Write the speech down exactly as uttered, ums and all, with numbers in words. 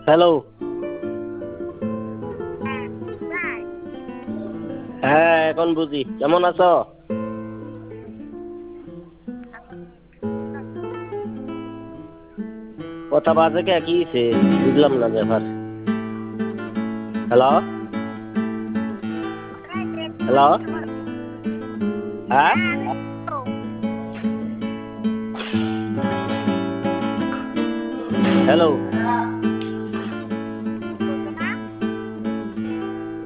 Hello. হ্যাঁ এখন বুঝি, কেমন আছো? কথা বাজে কে, কি হইছে? বুঝলাম না ব্যাপার। Hello hello. হ্যাঁ হ্যালো।